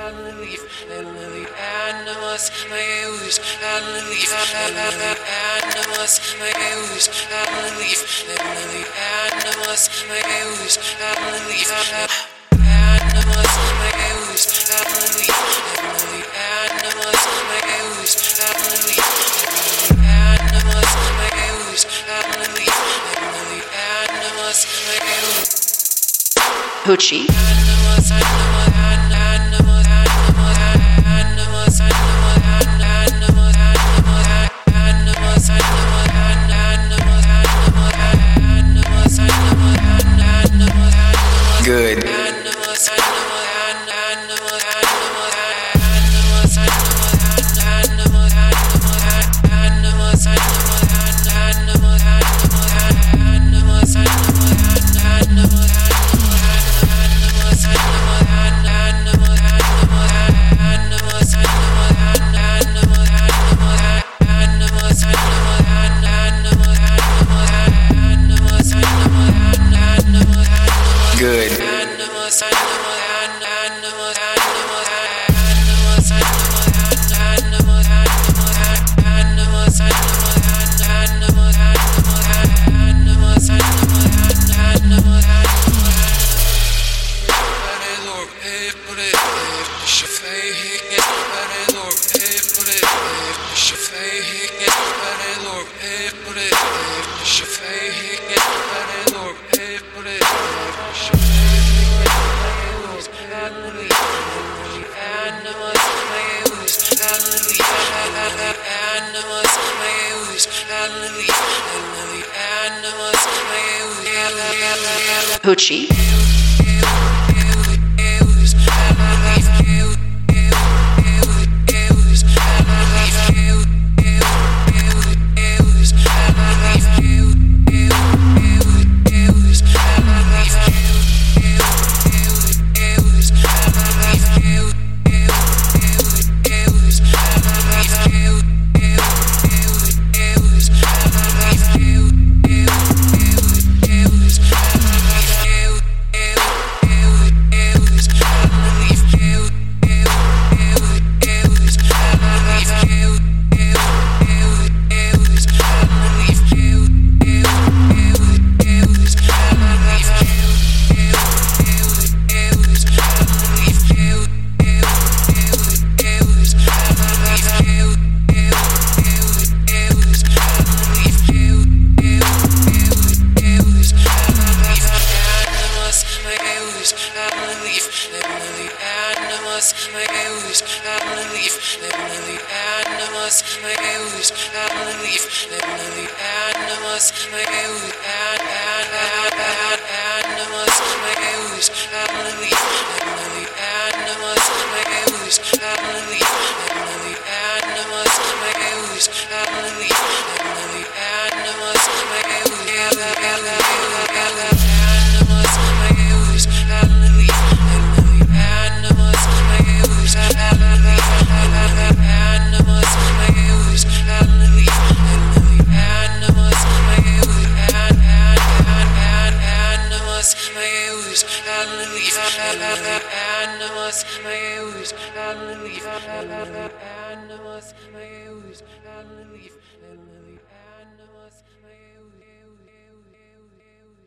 and leaf, and the animals, my ooze, and leaf, and the animals, my ooze, and leaf, and the animals, my ooze, and leaf, animals, my ooze, and leaf, and the animals, my ooze, and leaf, and the animals, my ooze, and leaf, and the animals, my ooze. Hoochie. Good. Good. Hoochie. Animals, my ooze, and leaf, and